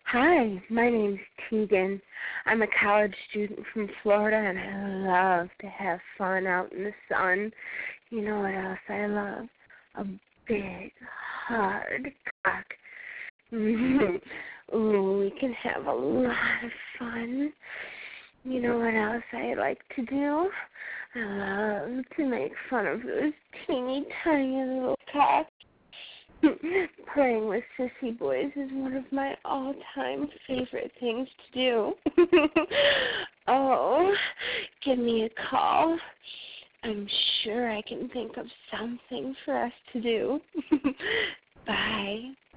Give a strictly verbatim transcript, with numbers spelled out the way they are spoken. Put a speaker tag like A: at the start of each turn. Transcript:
A: Hi, my name's Tegan. I'm a college student from Florida, and I love to have fun out in the sun. You know what else I love? A big, hard cock. Ooh, we can have a lot of fun. You know what else I like to do? I love to make fun of those teeny tiny little cocks. Playing with sissy boys is one of my all-time favorite things to do. Oh, give me a call. I'm sure I can think of something for us to do. Bye.